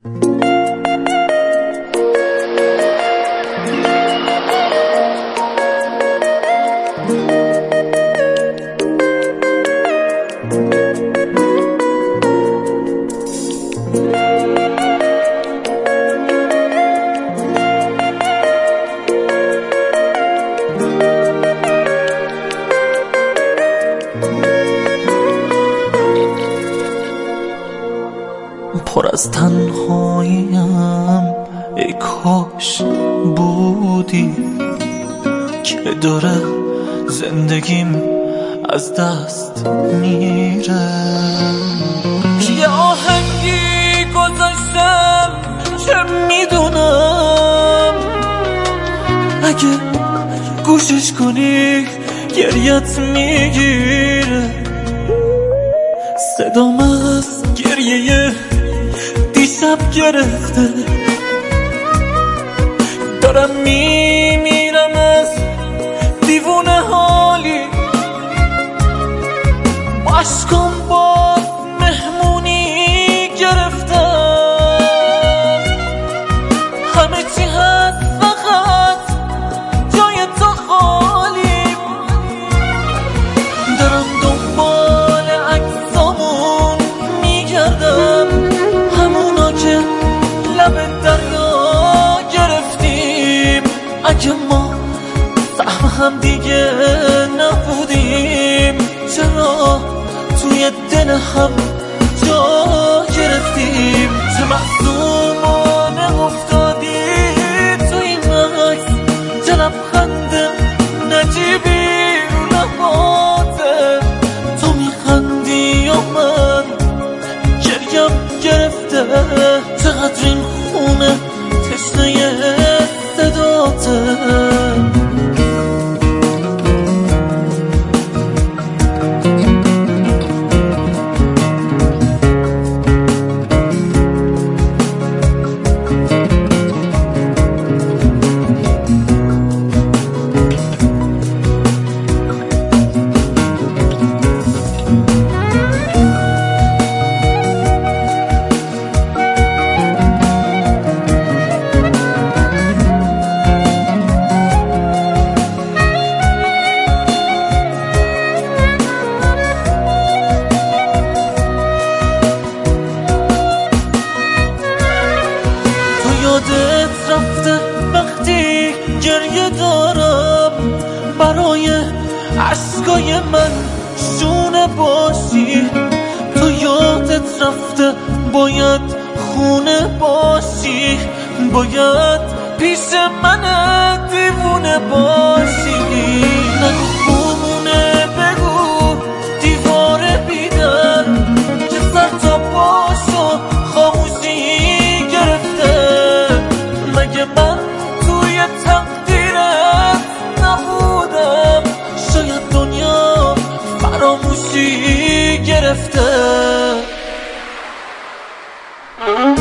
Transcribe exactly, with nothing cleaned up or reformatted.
پر از تنهاییم، ای کاش بودی که داره زندگیم از دست میره. یه آهنگی گذاشتم چه میدونم اگه گوشش کنی گریت میگیره. صدام از گریه دیشب گرفته، دارم میمیرم از دیوونه حالی. با عشقم باز مهمونی گرفتم، همه چی هست فقط جای تو خالی. دارم دنبال عکسامون میگردم، همونا که لب دریا گرفتیم. اگه ما سهم هم دیگه نبودیم، چرا توی دل هم جا گرفتیم؟ چه معصومانه افتادی تو این عکس، چه لبخند نجیبی رو لباته. تو میخندی یا من گریم گرفته؟ چقدر این خونه تشنه صداته. یادت رفته وقتی گریه دارم، برای عشقای من شونه باشی. تو یادت رفته باید خونه باشی، باید پیش من دیوونه باشی. نگو خونه بگو دیوار بیدر که سر تا پاشو خاموشی گرفته. مگه من توی تقدیرت نبودم؟ شاید دنیا فراموشی گرفته.